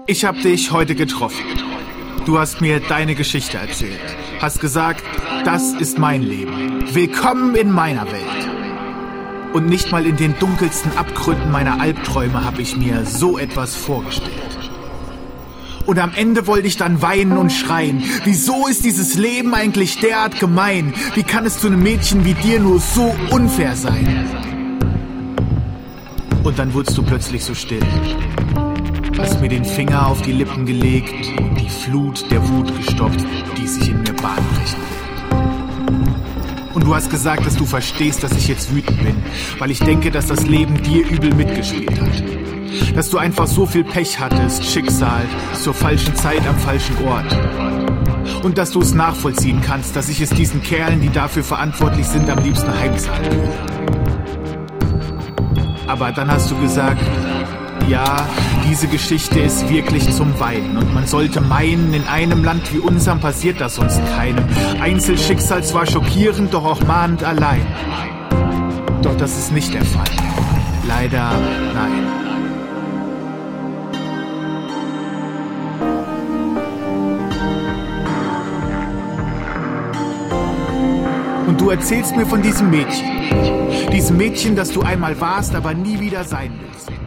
Ich habe dich heute getroffen. Du hast mir deine Geschichte erzählt. Hast gesagt, das ist mein Leben. Willkommen in meiner Welt. Und nicht mal in den dunkelsten Abgründen meiner Albträume habe ich mir so etwas vorgestellt. Und am Ende wollte ich dann weinen und schreien. Wieso ist dieses Leben eigentlich derart gemein? Wie kann es zu einem Mädchen wie dir nur so unfair sein? Und dann wurdest du plötzlich so still. Hast mir den Finger auf die Lippen gelegt und die Flut der Wut gestoppt, die sich in mir Bahn brechen will. Und du hast gesagt, dass du verstehst, dass ich jetzt wütend bin, weil ich denke, dass das Leben dir übel mitgespielt hat. Dass du einfach so viel Pech hattest, Schicksal, zur falschen Zeit am falschen Ort. Und dass du es nachvollziehen kannst, dass ich es diesen Kerlen, die dafür verantwortlich sind, am liebsten heimzahlen würde. Aber dann hast du gesagt, ja, diese Geschichte ist wirklich zum Weinen und man sollte meinen, in einem Land wie unserem passiert das sonst keinem. Einzelschicksal zwar schockierend, doch auch mahnend allein. Doch das ist nicht der Fall. Leider nein. Und du erzählst mir von diesem Mädchen. Diesem Mädchen, das du einmal warst, aber nie wieder sein willst.